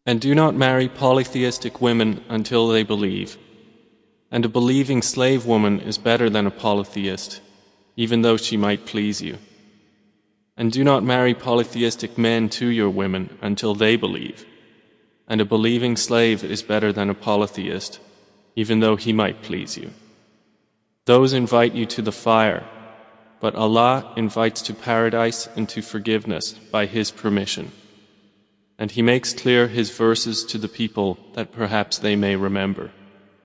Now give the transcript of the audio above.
And do not marry polytheistic women until they believe. And a believing slave woman is better than a polytheist, even though she might please you. And do not marry polytheistic men to your women until they believe. And a believing slave is better than a polytheist, even though he might please you. Those invite you to the fire, but Allah invites to paradise and to forgiveness by His permission. And He makes clear His verses to the people that perhaps they may remember.